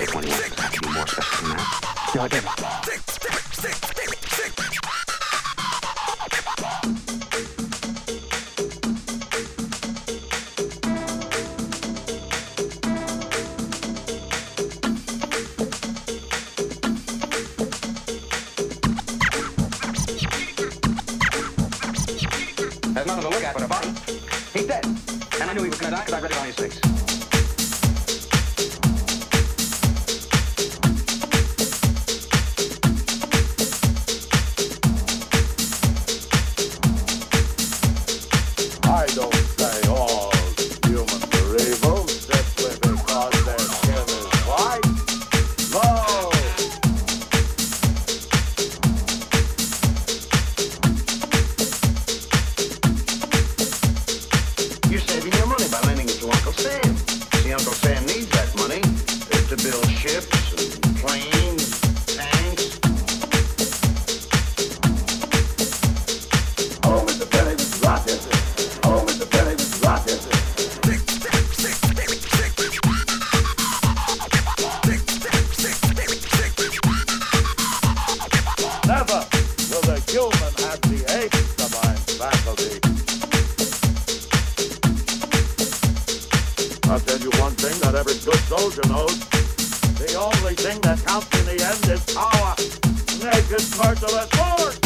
say 21. Does it have to be more special than that? No, it doesn't. There's nothing to look at but a body. He's dead. And I knew he was going to die because I read it on his face. I don't say all humans are evil simply because their skin is white. No! You're saving your money by lending it to Uncle Sam. See, Uncle Sam needs that money to build ships and planes, tanks. Oh, Mr. Penny was rotten. Oh, Mr. Penny was rotten. Never will the human have the aches of my faculty. I'll tell you one thing that every good soldier knows. The only thing that counts in the end is power. Naked, merciless force.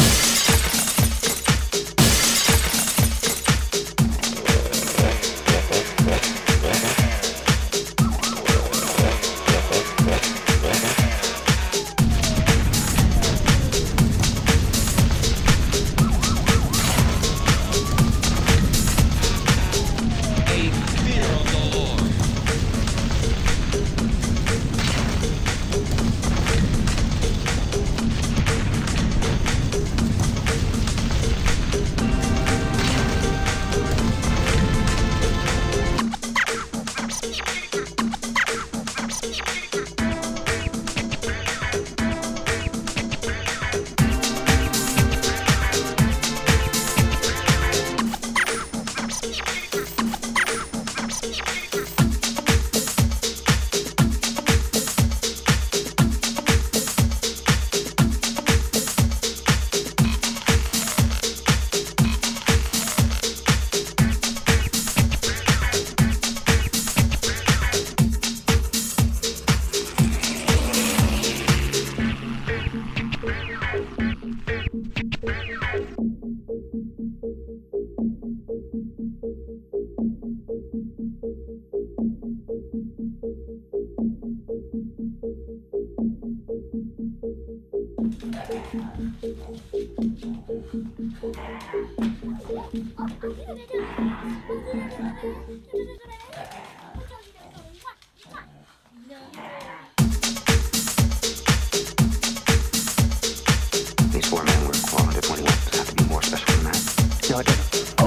These four men were well under 21. Does it have to be more special than that? No, it doesn't.